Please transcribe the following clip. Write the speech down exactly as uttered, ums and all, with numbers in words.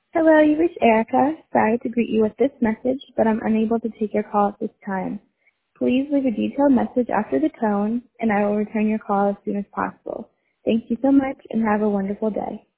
Hello, you reached Erica. Sorry to greet you with this message, but I'm unable to take your call at this time. Please leave a detailed message after the tone, and I will return your call as soon as possible. Thank you so much, and have a wonderful day.